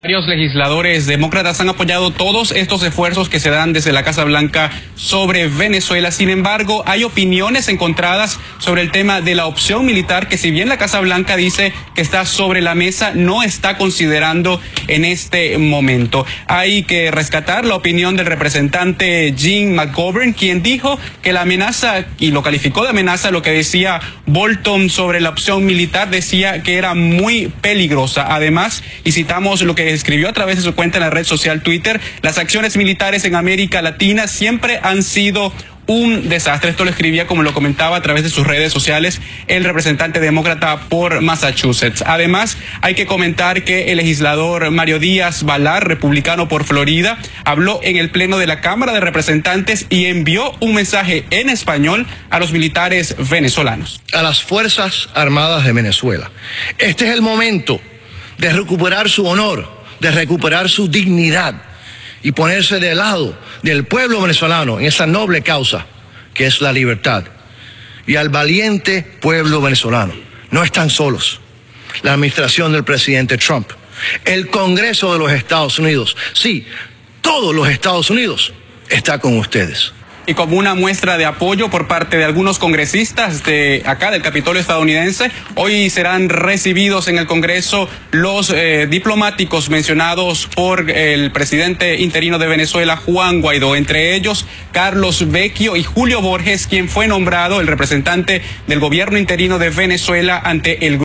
Varios legisladores demócratas han apoyado todos estos esfuerzos que se dan desde la Casa Blanca sobre Venezuela. Sin embargo, hay opiniones encontradas sobre el tema de la opción militar que, si bien la Casa Blanca dice que está sobre la mesa, no está considerando en este momento. Hay que rescatar la opinión del representante Jim McGovern, quien dijo que la amenaza, y lo calificó de amenaza, lo que decía Bolton sobre la opción militar, decía que era muy peligrosa. Además, y citamos lo que escribió a través de su cuenta en la red social Twitter: las acciones militares en América Latina siempre han sido un desastre. Esto lo escribía, como lo comentaba, a través de sus redes sociales el representante demócrata por Massachusetts. Además, hay que comentar que el legislador Mario Díaz Balart, republicano por Florida, habló en el pleno de la Cámara de Representantes y envió un mensaje en español a los militares venezolanos. A las Fuerzas Armadas de Venezuela: este es el momento de recuperar su honor, de recuperar su dignidad y ponerse del lado del pueblo venezolano en esa noble causa que es la libertad. Y al valiente pueblo venezolano: no están solos. La administración del presidente Trump, el Congreso de los Estados Unidos, sí, todos los Estados Unidos está con ustedes. Y como una muestra de apoyo por parte de algunos congresistas de acá del Capitolio estadounidense, hoy serán recibidos en el Congreso los diplomáticos mencionados por el presidente interino de Venezuela, Juan Guaidó, entre ellos Carlos Vecchio y Julio Borges, quien fue nombrado el representante del gobierno interino de Venezuela ante el